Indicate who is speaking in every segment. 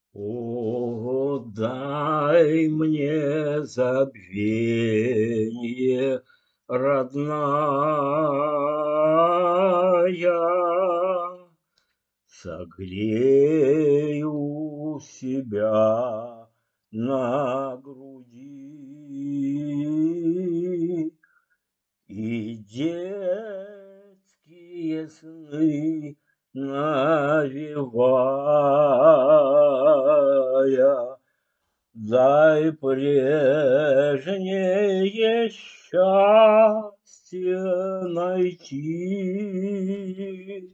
Speaker 1: О, дай мне забвение, родная, согрею себя на груди, и детские сны навевая, дай прежнее счастье найти.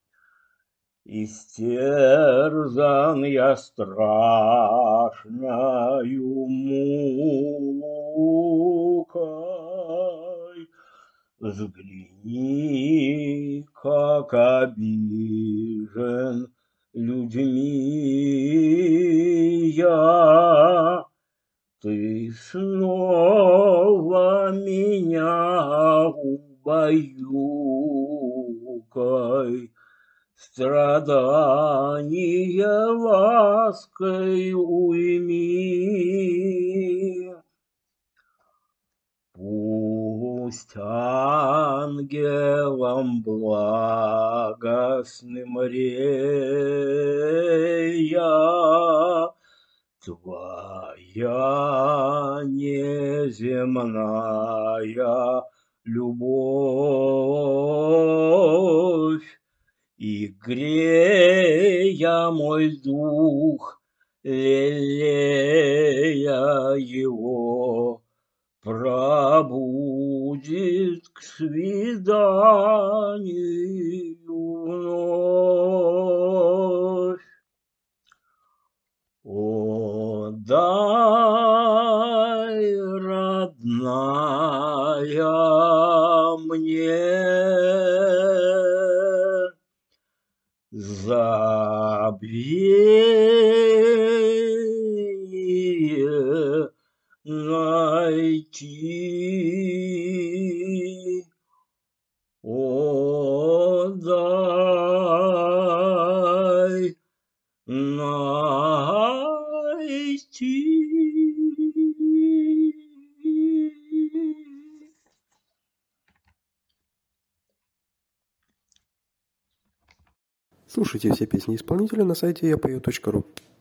Speaker 1: Истерзан я страшною мукой, взгляни, как обижен людьми я. Ты снова меня убаюкай, страдания лаской уйми. Пусть ангелам благостным рея твоя неземная любовь, и грея мой дух, лелея его, пробудит к свиданию вновь. О, дай, родная, мне забвение найти. О, дай найти.
Speaker 2: Слушайте все песни исполнителя на сайте yapою.ru.